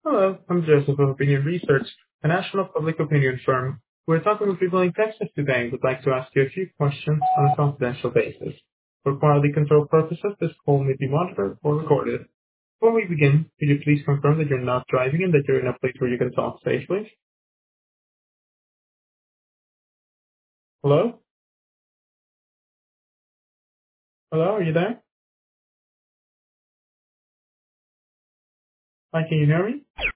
Hello, I'm Joseph of Opinion Research, a national public opinion firm. We're talking with people in Texas today and would like to ask you a few questions on a confidential basis. For quality control purposes, this call may be monitored or recorded. Before we begin, could you please confirm that you're not driving and that you're in a place where you can talk safely? Hello? Hello, are you there? Hi, can you hear me?